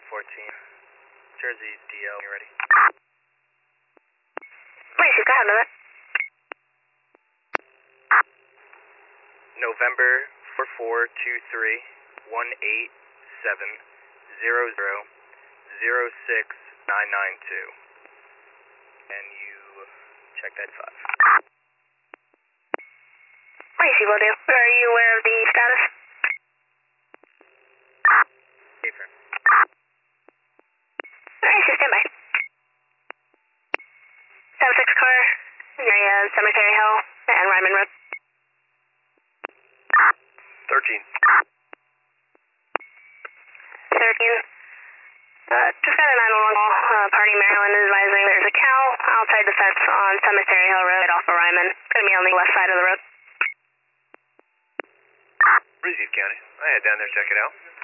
14. Jersey DL, you ready? Please, you got it. November 4423 187 006 992. And you check that 5. Please, you will do. Are you aware of the status? Affirm. Alright, so stand by. 76 car, area Cemetery Hill and Ryman Road. 13. 13. Just got a 911 call. Party Maryland is advising there's a cow outside the fence on Cemetery Hill Road off of Ryman. Going to be on the west side of the road. Breezy County. I head down there, check it out.